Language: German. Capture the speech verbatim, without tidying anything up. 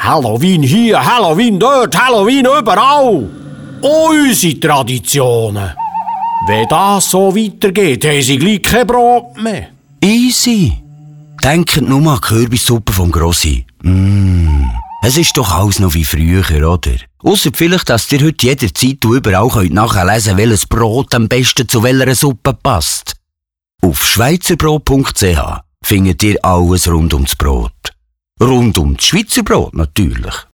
Halloween hier, Halloween dort, Halloween überall. Unsere Traditionen. Wenn das so weitergeht, haben sie gleich kein Brot mehr. Easy. Denkt nur mal an die Kürbissuppe vom Grossi. Mmh. Es ist doch alles noch wie früher, oder? Ausser vielleicht, dass ihr heute jederzeit und überall könnt nachlesen könnt, welches Brot am besten zu welcher Suppe passt. Auf schweizerbrot punkt c h findet ihr alles rund ums Brot. Rund um das Schweizer Brot natürlich.